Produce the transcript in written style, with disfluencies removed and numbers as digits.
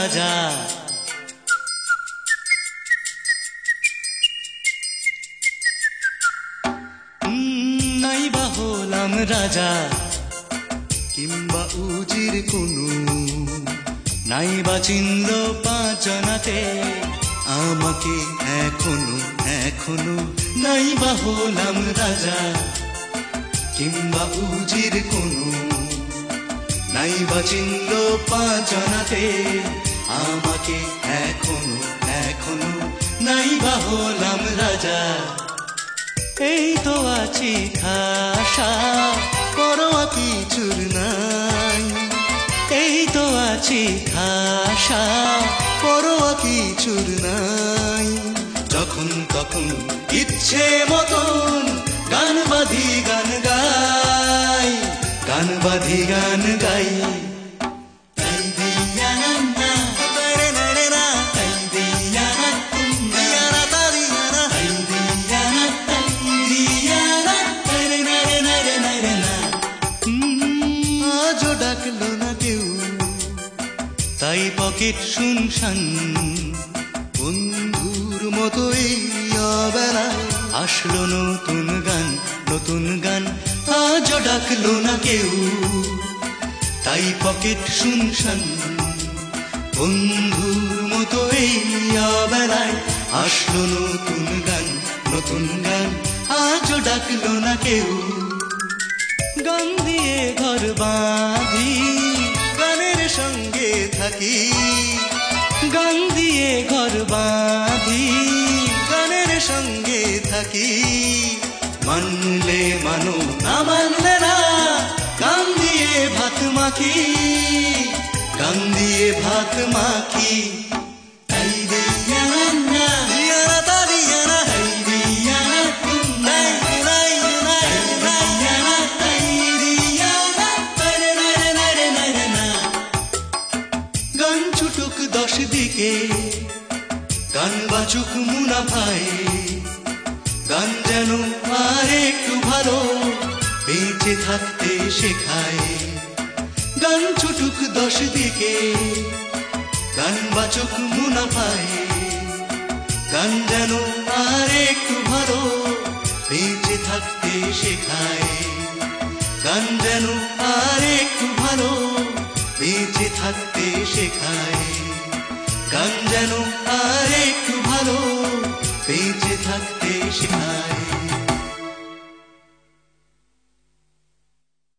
রাজা। নাইবা হলাম রাজা কিংবা উজির কোনো, নাইবা চিনল পাঁচজনাতে আমাকে এখনো এখনো। নাইবা হলাম রাজা কিংবা উজির কোনো, নাইবা চিনল পাঁচজনাতে আমাকে এখনো এখনো। নাইবা হলাম রাজা। এই তো আছি খাসা, পরোয়া কিছুর নাই। এই তো আছি খাসা, পরোয়া কিছুর নাই। যখন তখন ইচ্ছে মতন গান বাঁধি গান গাই, গান বাঁধি গান গাই। ডাকলো না কেউ তাই পকেট শুনশান, বন্ধুর মতোই অবেলায় আসলো নতুন গান নতুন গান। আজও ডাকলো না কেউ তাই পকেট শুনশান, বন্ধুর মতোই অবেলায় আসলো নতুন গান নতুন গান। আজও ডাকলো না কেউ। গান দিয়ে ঘর বাঁধি গানের সঙ্গে থাকি, গান দিয়ে ঘর বাঁধি গানের সঙ্গে থাকি। মানলে মানো না মানলে না, গান দিয়ে ভাত মাখি, গান দিয়ে ভাত মাখি। দশ দিকে গান বাজুক মুনাফায়, গান যেন আর একটু ভালো বেঁচে থাকতে শেখায়। গান ছুটুক দশ দিকে গান বাজুক মুনাফায়, গান যেন আর একটু ভালো বেঁচে থাকতে শেখায়। গান যেন আর একটু ভালো বেঁচে থাকতে শেখায়। গান যেন আর একটু ভালো বেঁচে থাকতে শেখায়।